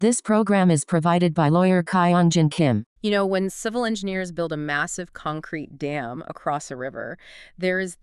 This program is provided by lawyer Kyung-Jin Kim. You know, when civil engineers build a massive concrete dam across a river, there is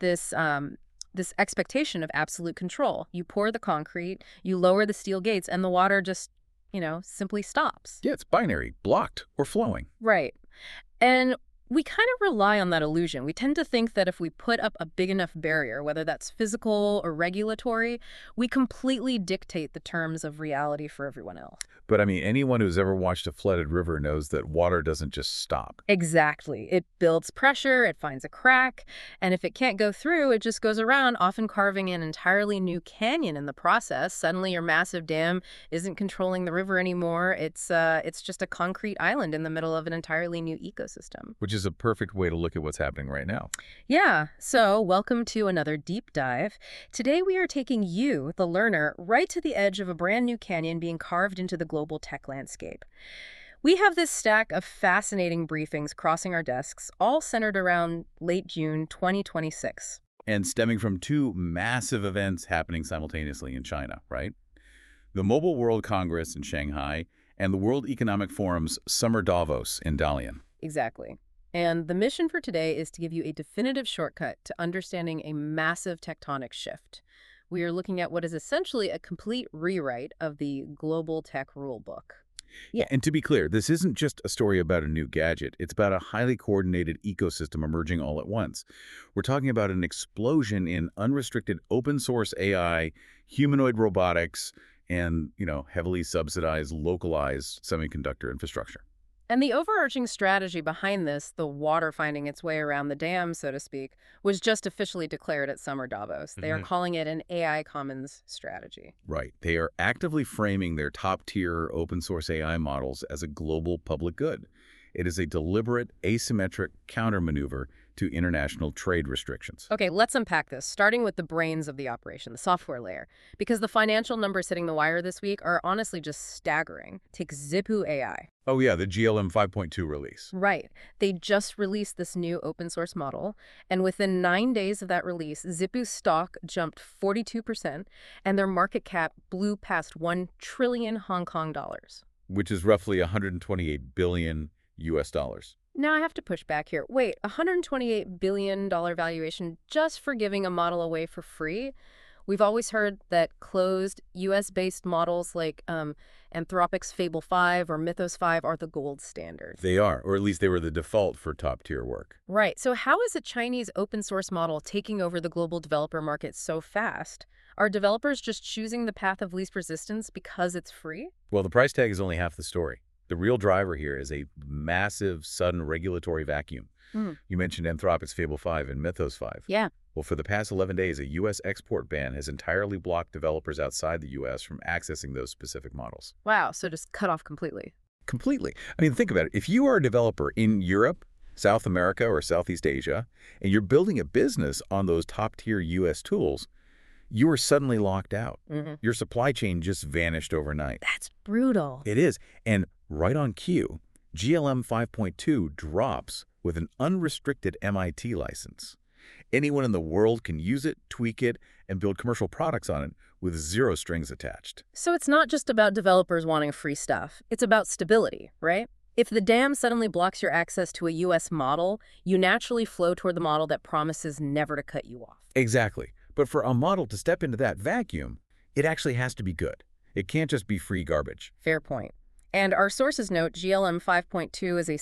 this expectation of absolute control. You pour the concrete, you lower the steel gates, and the water just, simply stops. Yeah, it's binary, blocked or flowing. Right. And we kind of rely on that illusion. We tend to think that if we put up a big enough barrier, whether that's physical or regulatory, we completely dictate the terms of reality for everyone else. But I mean, anyone who's ever watched a flooded river knows that water doesn't just stop. Exactly. It builds pressure, it finds a crack, and if it can't go through, it just goes around, often carving an entirely new canyon in the process. Suddenly your massive dam isn't controlling the river anymore. It's just a concrete island in the middle of an entirely new ecosystem. Which is a perfect way to look at what's happening right now. Yeah, so welcome to another deep dive. Today we are taking you, the learner, right to the edge of a brand new canyon being carved into the global tech landscape. We have this stack of fascinating briefings crossing our desks, all centered around late June 2026. And stemming from two massive events happening simultaneously in China, right? The Mobile World Congress in Shanghai and the World Economic Forum's Summer Davos in Dalian. Exactly. And the mission for today is to give you a definitive shortcut to understanding a massive tectonic shift. We are looking at what is essentially a complete rewrite of the global tech rule book. Yeah, and to be clear, this isn't just a story about a new gadget. It's about a highly coordinated ecosystem emerging all at once. We're talking about an explosion in unrestricted open source AI, humanoid robotics, and, heavily subsidized, localized semiconductor infrastructure. And the overarching strategy behind this, the water finding its way around the dam, so to speak, was just officially declared at Summer Davos. They are calling it an AI Commons strategy. Right. They are actively framing their top-tier open-source AI models as a global public good. It is a deliberate, asymmetric countermaneuver to international trade restrictions. Okay, let's unpack this, starting with the brains of the operation, the software layer, because the financial numbers hitting the wire this week are honestly just staggering. Take Zippu AI. Oh yeah, the GLM 5.2 release. Right. They just released this new open source model, and within 9 days of that release, Zippu's stock jumped 42%, and their market cap blew past 1 trillion Hong Kong dollars. Which is roughly 128 billion US dollars. Now I have to push back here. Wait, $128 billion valuation just for giving a model away for free? We've always heard that closed, US-based models like Anthropic's Fable 5 or Mythos 5 are the gold standard. They are, or at least they were the default for top-tier work. Right. So how is a Chinese open-source model taking over the global developer market so fast? Are developers just choosing the path of least resistance because it's free? Well, the price tag is only half the story. The real driver here is a massive, sudden regulatory vacuum. You mentioned Anthropic's Fable 5 and Mythos 5. Yeah. Well, for the past 11 days, a U.S. export ban has entirely blocked developers outside the U.S. from accessing those specific models. Wow, so just cut off completely. Completely. I mean, think about it. If you are a developer in Europe, South America, or Southeast Asia, and you're building a business on those top-tier U.S. tools, you are suddenly locked out. Your supply chain just vanished overnight. That's brutal. It is. And right on cue, GLM 5.2 drops with an unrestricted MIT license. Anyone in the world can use it, tweak it, and build commercial products on it with zero strings attached. So it's not just about developers wanting free stuff. It's about stability, right? If the dam suddenly blocks your access to a U.S. model, you naturally flow toward the model that promises never to cut you off. Exactly. But for a model to step into that vacuum, it actually has to be good. It can't just be free garbage. Fair point. And our sources note GLM 5.2 is a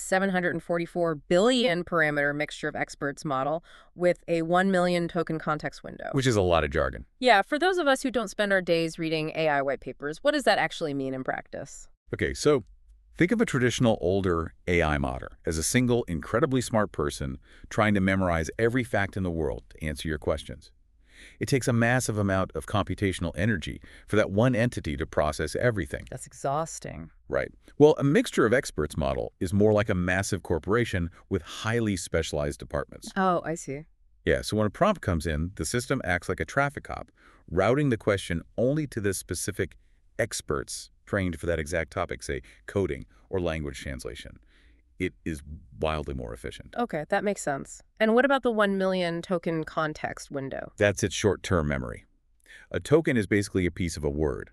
744 billion parameter mixture of experts model with a 1 million token context window. Which is a lot of jargon. Yeah, for those of us who don't spend our days reading AI white papers, what does that actually mean in practice? Okay, so think of a traditional older AI model as a single, incredibly smart person trying to memorize every fact in the world to answer your questions. It takes a massive amount of computational energy for that one entity to process everything. That's exhausting. Right. Well, a mixture of experts model is more like a massive corporation with highly specialized departments. Oh, I see. Yeah, so when a prompt comes in, the system acts like a traffic cop, routing the question only to the specific experts trained for that exact topic, say coding or language translation. It is wildly more efficient. Okay, that makes sense. And what about the 1 million token context window? That's its short-term memory. A token is basically a piece of a word.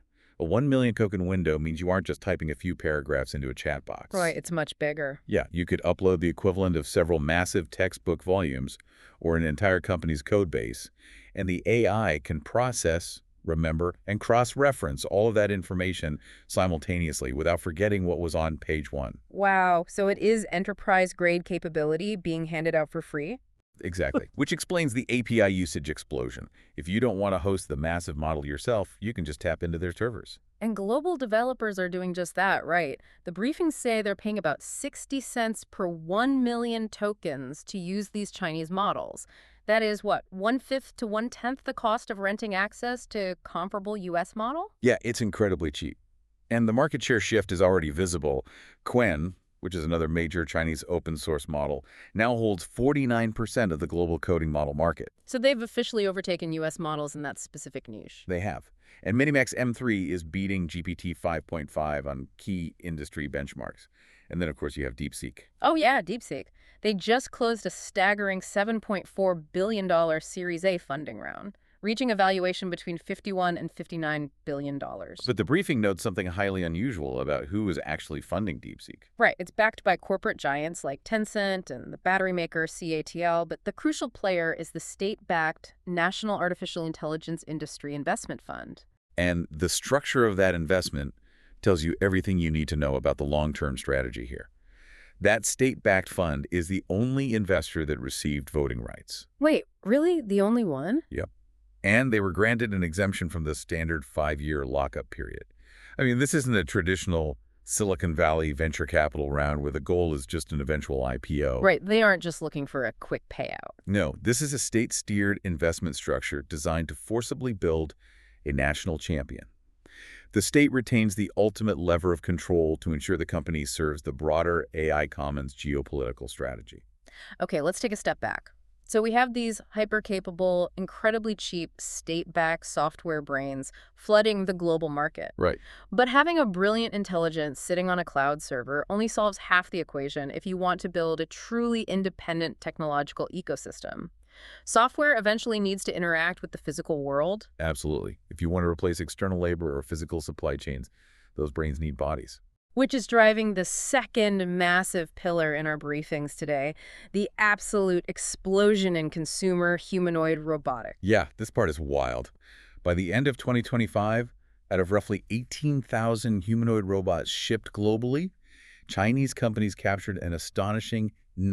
A 1 million token window means you aren't just typing a few paragraphs into a chat box. Right, it's much bigger. Yeah, you could upload the equivalent of several massive textbook volumes or an entire company's code base, and the AI can process, remember, and cross-reference all of that information simultaneously without forgetting what was on page 1. Wow, so it is enterprise-grade capability being handed out for free? Exactly. Which explains the API usage explosion. If you don't want to host the massive model yourself, you can just tap into their servers. And global developers are doing just that, right? The briefings say they're paying about 60 cents per 1 million tokens to use these Chinese models. That is, what, 1/5 to 1/10 the cost of renting access to comparable US model? Yeah, it's incredibly cheap. And the market share shift is already visible. Qwen, which is another major Chinese open source model, now holds 49% of the global coding model market. So they've officially overtaken US models in that specific niche. They have. And Minimax M3 is beating GPT 5.5 on key industry benchmarks. And then, of course, you have DeepSeek. Oh yeah, DeepSeek. They just closed a staggering $7.4 billion Series A funding round, reaching a valuation between $51 and $59 billion. But the briefing notes something highly unusual about who is actually funding DeepSeek. Right, it's backed by corporate giants like Tencent and the battery maker CATL, but the crucial player is the state-backed National Artificial Intelligence Industry Investment Fund. And the structure of that investment tells you everything you need to know about the long-term strategy here. That state-backed fund is the only investor that received voting rights. Wait, really? The only one? Yep. And they were granted an exemption from the standard 5-year lockup period. I mean, this isn't a traditional Silicon Valley venture capital round where the goal is just an eventual IPO. Right, they aren't just looking for a quick payout. No, this is a state-steered investment structure designed to forcibly build a national champion. The state retains the ultimate lever of control to ensure the company serves the broader AI Commons geopolitical strategy. Okay, let's take a step back. So we have these hyper-capable, incredibly cheap, state-backed software brains flooding the global market. Right. But having a brilliant intelligence sitting on a cloud server only solves half the equation if you want to build a truly independent technological ecosystem. Software eventually needs to interact with the physical world. Absolutely. If you want to replace external labor or physical supply chains, those brains need bodies. Which is driving the second massive pillar in our briefings today, the absolute explosion in consumer humanoid robotics. Yeah, this part is wild. By the end of 2025, out of roughly 18,000 humanoid robots shipped globally, Chinese companies captured an astonishing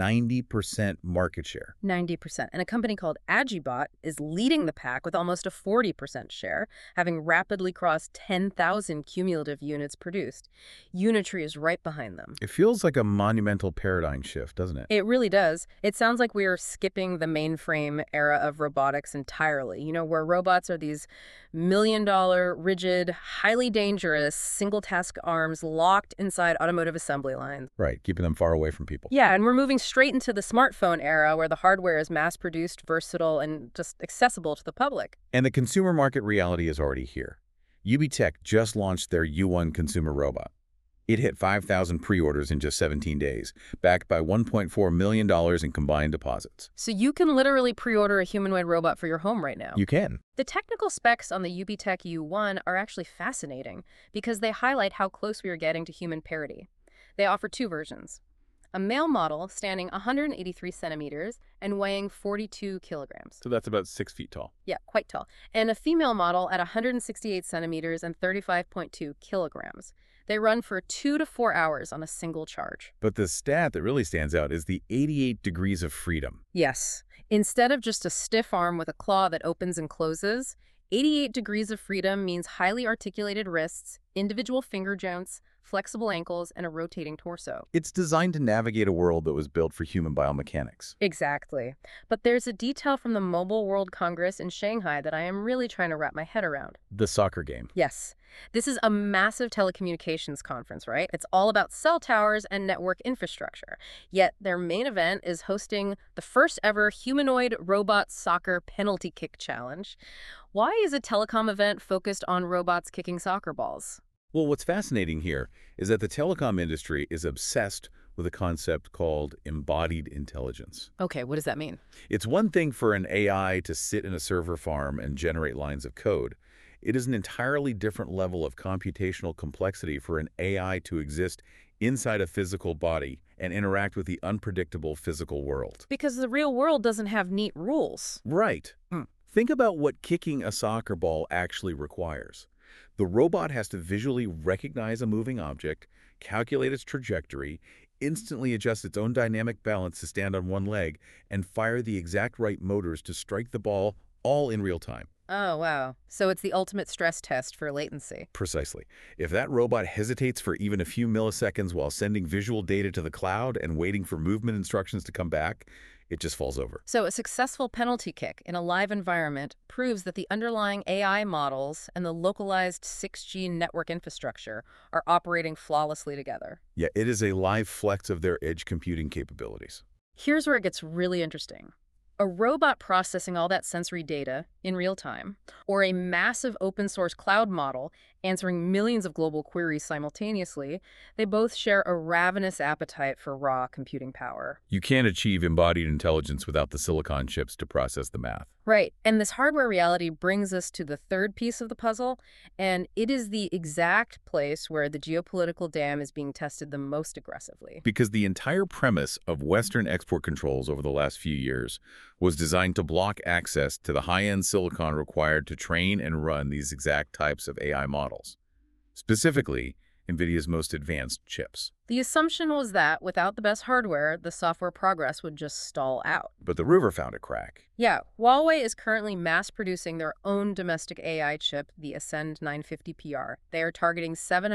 90% market share. 90%. And a company called Agibot is leading the pack with almost a 40% share, having rapidly crossed 10,000 cumulative units produced. Unitree is right behind them. It feels like a monumental paradigm shift, doesn't it? It really does. It sounds like we are skipping the mainframe era of robotics entirely, where robots are these million-dollar, rigid, highly dangerous, single-task arms locked inside automotive assembly lines. Right, keeping them far away from people. Yeah, and we're moving straight into the smartphone era where the hardware is mass-produced, versatile, and just accessible to the public. And the consumer market reality is already here. UBTech just launched their U1 consumer robot. It hit 5,000 pre-orders in just 17 days, backed by $1.4 million in combined deposits. So you can literally pre-order a humanoid robot for your home right now. You can. The technical specs on the UBTech U1 are actually fascinating because they highlight how close we are getting to human parity. They offer two versions. A male model standing 183 centimeters and weighing 42 kilograms. So that's about 6 feet tall. Yeah, quite tall. And a female model at 168 centimeters and 35.2 kilograms. They run for 2 to 4 hours on a single charge. But the stat that really stands out is the 88 degrees of freedom. Yes. Instead of just a stiff arm with a claw that opens and closes, 88 degrees of freedom means highly articulated wrists, individual finger joints, flexible ankles, and a rotating torso. It's designed to navigate a world that was built for human biomechanics. Exactly. But there's a detail from the Mobile World Congress in Shanghai that I am really trying to wrap my head around. The soccer game. Yes. This is a massive telecommunications conference, right? It's all about cell towers and network infrastructure. Yet their main event is hosting the first ever humanoid robot soccer penalty kick challenge. Why is a telecom event focused on robots kicking soccer balls? Well, what's fascinating here is that the telecom industry is obsessed with a concept called embodied intelligence. Okay, what does that mean? It's one thing for an AI to sit in a server farm and generate lines of code. It is an entirely different level of computational complexity for an AI to exist inside a physical body and interact with the unpredictable physical world. Because the real world doesn't have neat rules. Right. Think about what kicking a soccer ball actually requires. The robot has to visually recognize a moving object, calculate its trajectory, instantly adjust its own dynamic balance to stand on one leg, and fire the exact right motors to strike the ball all in real time. Oh, wow. So it's the ultimate stress test for latency. Precisely. If that robot hesitates for even a few milliseconds while sending visual data to the cloud and waiting for movement instructions to come back, it just falls over. So a successful penalty kick in a live environment proves that the underlying AI models and the localized 6G network infrastructure are operating flawlessly together. Yeah, it is a live flex of their edge computing capabilities. Here's where it gets really interesting. A robot processing all that sensory data in real time, or a massive open source cloud model answering millions of global queries simultaneously, they both share a ravenous appetite for raw computing power. You can't achieve embodied intelligence without the silicon chips to process the math. Right, and this hardware reality brings us to the third piece of the puzzle, and it is the exact place where the geopolitical dam is being tested the most aggressively. Because the entire premise of Western export controls over the last few years was designed to block access to the high-end silicon required to train and run these exact types of AI models. Specifically, NVIDIA's most advanced chips. The assumption was that without the best hardware, the software progress would just stall out. But the river found a crack. Yeah, Huawei is currently mass-producing their own domestic AI chip, the Ascend 950PR. They are targeting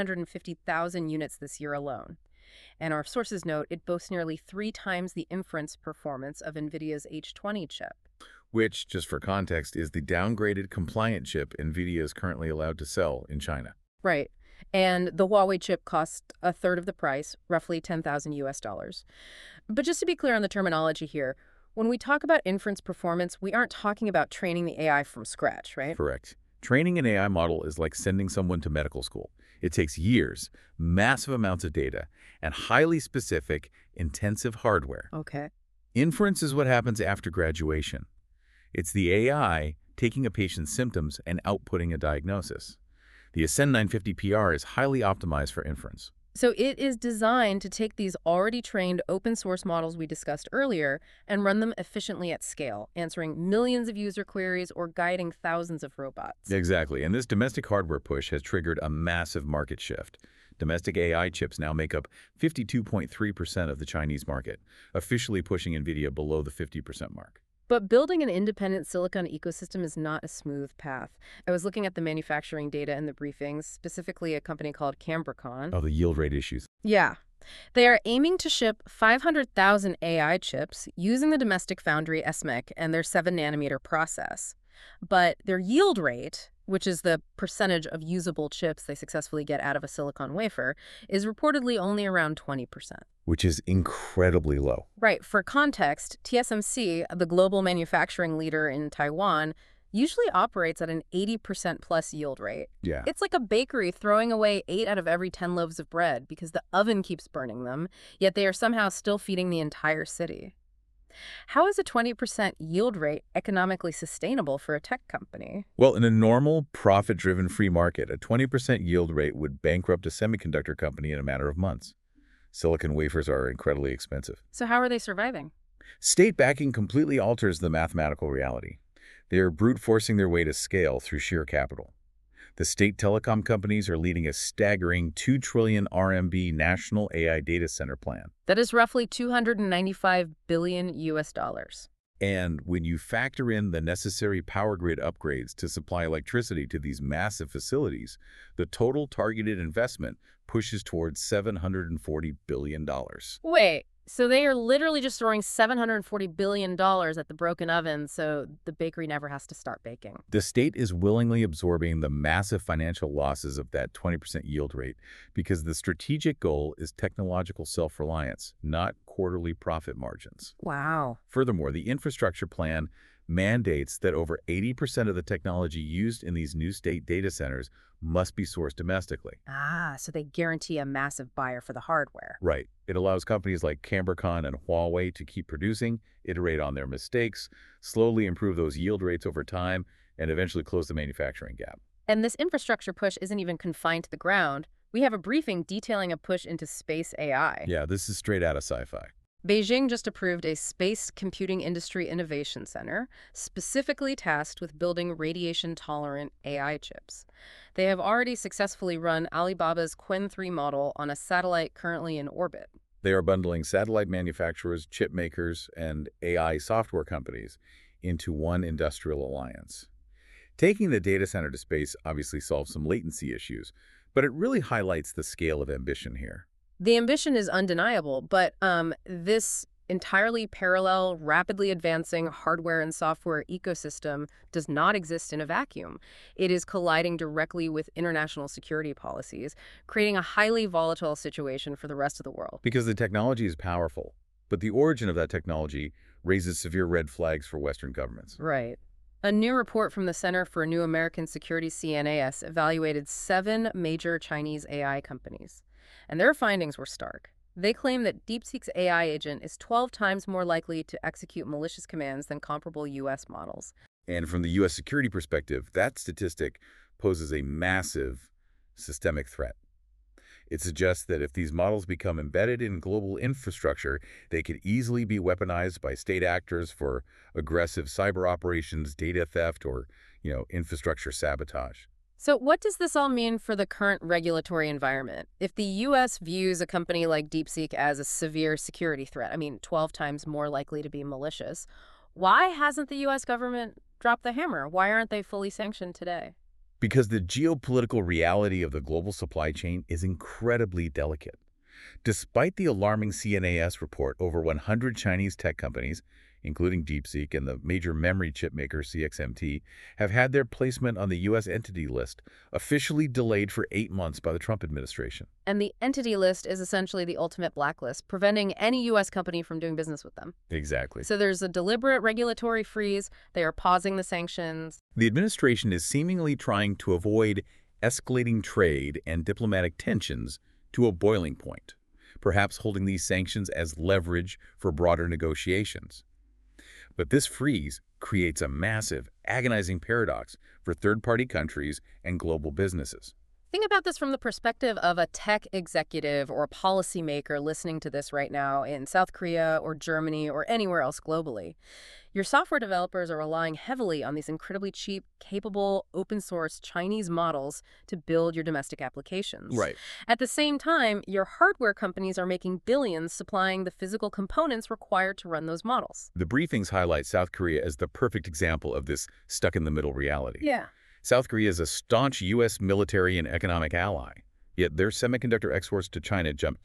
750,000 units this year alone. And our sources note it boasts nearly 3 times the inference performance of NVIDIA's H20 chip. Which, just for context, is the downgraded compliant chip NVIDIA is currently allowed to sell in China. Right. And the Huawei chip costs a third of the price, roughly $10,000 US. But just to be clear on the terminology here, when we talk about inference performance, we aren't talking about training the AI from scratch, right? Correct. Training an AI model is like sending someone to medical school. It takes years, massive amounts of data, and highly specific, intensive hardware. Okay. Inference is what happens after graduation. It's the AI taking a patient's symptoms and outputting a diagnosis. The Ascend 950PR is highly optimized for inference. So it is designed to take these already trained open source models we discussed earlier and run them efficiently at scale, answering millions of user queries or guiding thousands of robots. Exactly, and this domestic hardware push has triggered a massive market shift. Domestic AI chips now make up 52.3% of the Chinese market, officially pushing NVIDIA below the 50% mark. But building an independent silicon ecosystem is not a smooth path. I was looking at the manufacturing data in the briefings, specifically a company called Cambricon. Oh, the yield rate issues. Yeah. They are aiming to ship 500,000 AI chips using the domestic foundry SMIC and their 7-nanometer process. But their yield rate, which is the percentage of usable chips they successfully get out of a silicon wafer, is reportedly only around 20%. Which is incredibly low. Right. For context, TSMC, the global manufacturing leader in Taiwan, usually operates at an 80% plus yield rate. Yeah. It's like a bakery throwing away 8 out of every 10 loaves of bread because the oven keeps burning them, yet they are somehow still feeding the entire city. How is a 20% yield rate economically sustainable for a tech company? Well, in a normal, profit-driven free market, a 20% yield rate would bankrupt a semiconductor company in a matter of months. Silicon wafers are incredibly expensive. So how are they surviving? State backing completely alters the mathematical reality. They are brute forcing their way to scale through sheer capital. The state telecom companies are leading a staggering 2 trillion RMB national AI data center plan. That is roughly 295 billion US dollars. And when you factor in the necessary power grid upgrades to supply electricity to these massive facilities, the total targeted investment pushes towards $740 billion. Wait, so they are literally just throwing $740 billion at the broken oven so the bakery never has to start baking. The state is willingly absorbing the massive financial losses of that 20% yield rate because the strategic goal is technological self-reliance, not quarterly profit margins. Wow. Furthermore, the infrastructure plan mandates that over 80% of the technology used in these new state data centers must be sourced domestically. Ah, so they guarantee a massive buyer for the hardware. Right. It allows companies like Cambricon and Huawei to keep producing, iterate on their mistakes, slowly improve those yield rates over time, and eventually close the manufacturing gap. And this infrastructure push isn't even confined to the ground. We have a briefing detailing a push into space AI. Yeah, this is straight out of sci-fi. Beijing just approved a Space Computing Industry Innovation Center, specifically tasked with building radiation-tolerant AI chips. They have already successfully run Alibaba's Qwen 3 model on a satellite currently in orbit. They are bundling satellite manufacturers, chip makers, and AI software companies into one industrial alliance. Taking the data center to space obviously solves some latency issues, but it really highlights the scale of ambition here. The ambition is undeniable, but this entirely parallel, rapidly advancing hardware and software ecosystem does not exist in a vacuum. It is colliding directly with international security policies, creating a highly volatile situation for the rest of the world. Because the technology is powerful, but the origin of that technology raises severe red flags for Western governments. Right. A new report from the Center for New American Security, CNAS, evaluated 7 major Chinese AI companies. And their findings were stark. They claim that DeepSeek's AI agent is 12 times more likely to execute malicious commands than comparable U.S. models. And from the U.S. security perspective, that statistic poses a massive systemic threat. It suggests that if these models become embedded in global infrastructure, they could easily be weaponized by state actors for aggressive cyber operations, data theft, or, infrastructure sabotage. So what does this all mean for the current regulatory environment? If the U.S. views a company like DeepSeek as a severe security threat, 12 times more likely to be malicious, why hasn't the U.S. government dropped the hammer? Why aren't they fully sanctioned today? Because the geopolitical reality of the global supply chain is incredibly delicate. Despite the alarming CNAS report, over 100 Chinese tech companies, including DeepSeek and the major memory chip maker CXMT, have had their placement on the U.S. Entity List officially delayed for 8 months by the Trump administration. And the Entity List is essentially the ultimate blacklist, preventing any U.S. company from doing business with them. Exactly. So there's a deliberate regulatory freeze. They are pausing the sanctions. The administration is seemingly trying to avoid escalating trade and diplomatic tensions to a boiling point, perhaps holding these sanctions as leverage for broader negotiations. But this freeze creates a massive, agonizing paradox for third-party countries and global businesses. Think about this from the perspective of a tech executive or a policymaker listening to this right now in South Korea or Germany or anywhere else globally. Your software developers are relying heavily on these incredibly cheap, capable, open-source Chinese models to build your domestic applications. Right. At the same time, your hardware companies are making billions supplying the physical components required to run those models. The briefings highlight South Korea as the perfect example of this stuck-in-the-middle reality. Yeah. South Korea is a staunch U.S. military and economic ally, yet their semiconductor exports to China jumped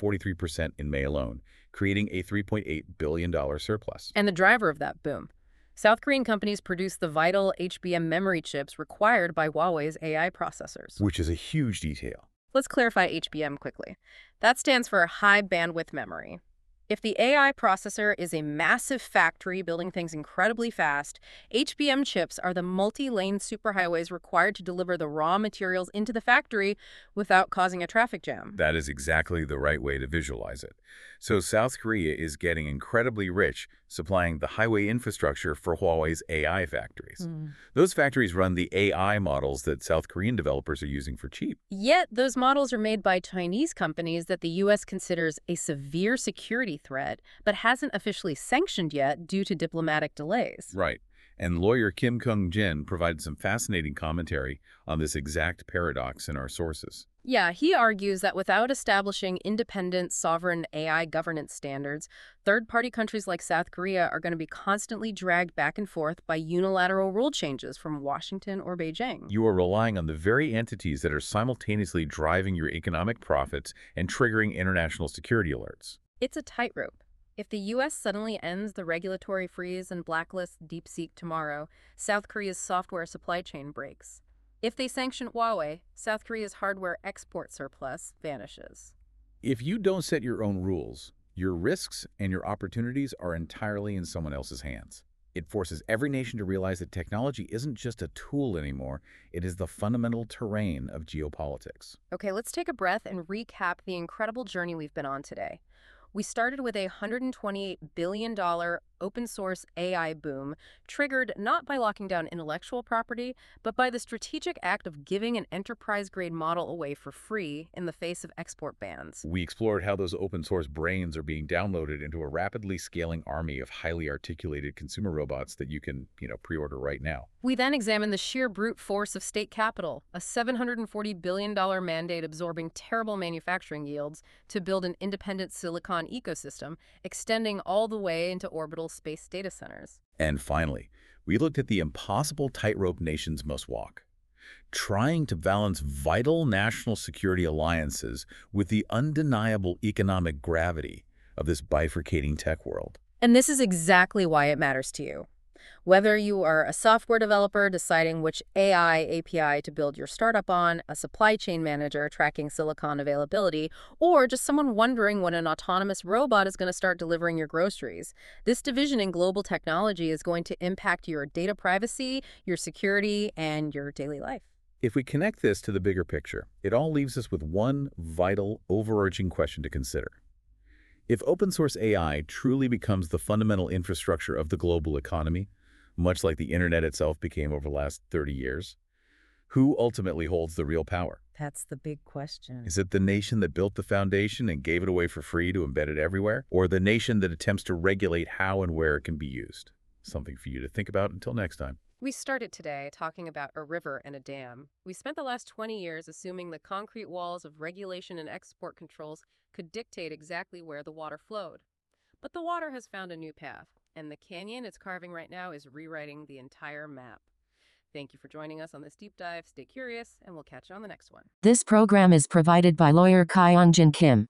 243% in May alone, creating a $3.8 billion surplus. And the driver of that boom. South Korean companies produce the vital HBM memory chips required by Huawei's AI processors. Which is a huge detail. Let's clarify HBM quickly. That stands for high bandwidth memory. If the AI processor is a massive factory building things incredibly fast, HBM chips are the multi-lane superhighways required to deliver the raw materials into the factory without causing a traffic jam. That is exactly the right way to visualize it. So South Korea is getting incredibly rich supplying the highway infrastructure for Huawei's AI factories. Those factories run the AI models that South Korean developers are using for cheap. Yet those models are made by Chinese companies that the U.S. considers a severe security threat, but hasn't officially sanctioned yet due to diplomatic delays. Right. And lawyer Kim Kung-jin provided some fascinating commentary on this exact paradox in our sources. Yeah, he argues that without establishing independent, sovereign AI governance standards, third-party countries like South Korea are going to be constantly dragged back and forth by unilateral rule changes from Washington or Beijing. You are relying on the very entities that are simultaneously driving your economic profits and triggering international security alerts. It's a tightrope. If the U.S. suddenly ends the regulatory freeze and blacklists DeepSeek tomorrow, South Korea's software supply chain breaks. If they sanction Huawei, South Korea's hardware export surplus vanishes. If you don't set your own rules, your risks and your opportunities are entirely in someone else's hands. It forces every nation to realize that technology isn't just a tool anymore, it is the fundamental terrain of geopolitics. Okay, let's take a breath and recap the incredible journey we've been on today. We started with a $128 billion open source AI boom, triggered not by locking down intellectual property, but by the strategic act of giving an enterprise-grade model away for free in the face of export bans. We explored how those open source brains are being downloaded into a rapidly scaling army of highly articulated consumer robots that you can, pre-order right now. We then examined the sheer brute force of state capital, a $740 billion mandate absorbing terrible manufacturing yields to build an independent silicon ecosystem, extending all the way into orbital space data centers. And finally, we looked at the impossible tightrope nations must walk, trying to balance vital national security alliances with the undeniable economic gravity of this bifurcating tech world. And this is exactly why it matters to you. Whether you are a software developer deciding which AI API to build your startup on, a supply chain manager tracking silicon availability, or just someone wondering when an autonomous robot is going to start delivering your groceries, this division in global technology is going to impact your data privacy, your security, and your daily life. If we connect this to the bigger picture, it all leaves us with one vital, overarching question to consider. If open source AI truly becomes the fundamental infrastructure of the global economy, much like the internet itself became over the last 30 years, who ultimately holds the real power? That's the big question. Is it the nation that built the foundation and gave it away for free to embed it everywhere? Or the nation that attempts to regulate how and where it can be used? Something for you to think about until next time. We started today talking about a river and a dam. We spent the last 20 years assuming the concrete walls of regulation and export controls could dictate exactly where the water flowed. But the water has found a new path, and the canyon it's carving right now is rewriting the entire map. Thank you for joining us on this deep dive. Stay curious, and we'll catch you on the next one. This program is provided by lawyer Kai-Jin Kim.